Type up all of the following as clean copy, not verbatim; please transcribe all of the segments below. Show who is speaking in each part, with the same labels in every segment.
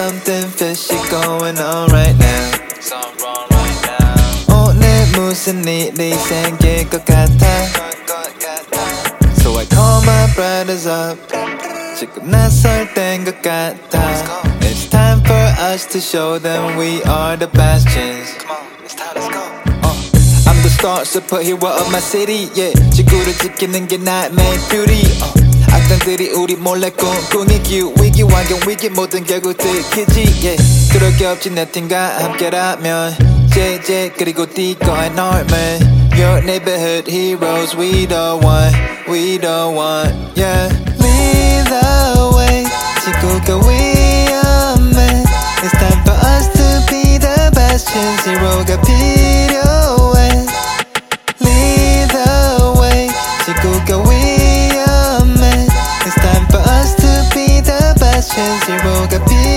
Speaker 1: something fishy going on right now.
Speaker 2: Something wrong right now.
Speaker 1: 오늘 무슨 일이 생길 것 같아. So I call my brothers up. 지금 나설 땐 것 같아. It's time for us to show them we are the bastions.
Speaker 2: Come on, it's time, let's go.
Speaker 1: I'm the star superhero of my city. Yeah, 지구를 지키는 게 nightmare beauty. 악당들이 우리 몰래 꿍꿍이기 위기 환경 위기 모든 결국 들키지. Yeah, 그럴 게 없지 내 팀과 함께라면. JJ 그리고 Dico and Norman. Your neighborhood heroes, we the one, we the one. Yeah, lead the way. 지구가 위험해. It's time for us to be the bastions. Zero가 필요해. Lead the way. 지구가 위험해. It's time for us to be the bastions. Zero가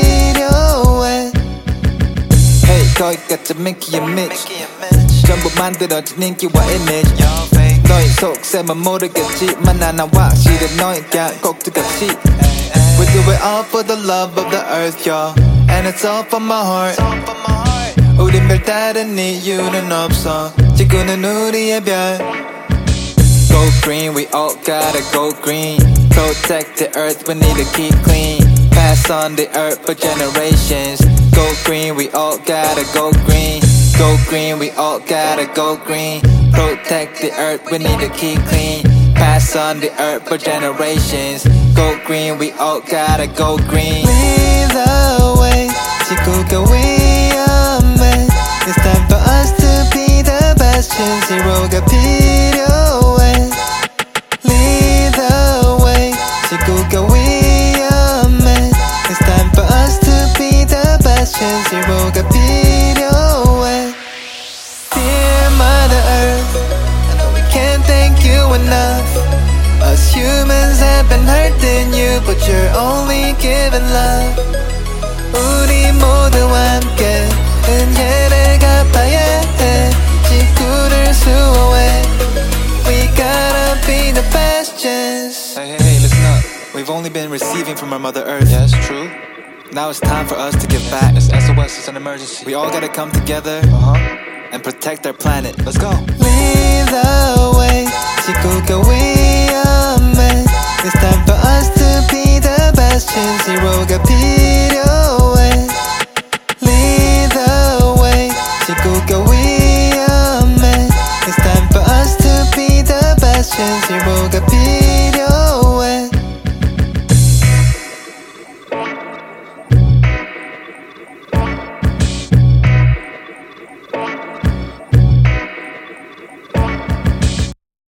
Speaker 1: 필요해. Hey, 거기까지 Mickey and Mitch. 전부 만들어진 인기와 이미지. 너희 속셈은 모르겠지만 나는 확실해 너희가 꼭 들어갔지. We do it all for the love of the earth, y'all. And it's all from my heart. 우린 별다른 이유는 없어. 지구는 우리의 별. Go green, we all gotta go green. Protect the earth, we need to keep clean. Pass on the earth for generations. Go green, we all gotta go green. Go green, we all gotta go green. Protect the earth, we need to keep clean. Pass on the earth for generations. Go green, we all gotta go green. Lead the way. 지구가 위험해. It's time for us to be the bastions. Zero가 필요해. Lead the way. 지구가 위험해. It's time for us to be the bastions. Zero가 필요해. Dear Mother Earth, I know we can't thank you enough. Us humans have been hurting you, but you're only giving love. 우리 모두 함께 은혜를 갚아야 해. 지구를 수호해. We gotta be the bastions.
Speaker 2: Hey, listen up. We've only been receiving from our Mother Earth.
Speaker 1: Yeah, it's true. Now it's time for us to give back.
Speaker 2: It's SOS, it's an emergency.
Speaker 1: We all gotta come together and protect our planet.
Speaker 2: Let's go.
Speaker 1: Lead the way. 지구가 위험해. It's time for us to be the bastions. Zero가 필요해. Lead the way. 지구가 위험해. It's time for us to be the bastions. Zero가 필요해.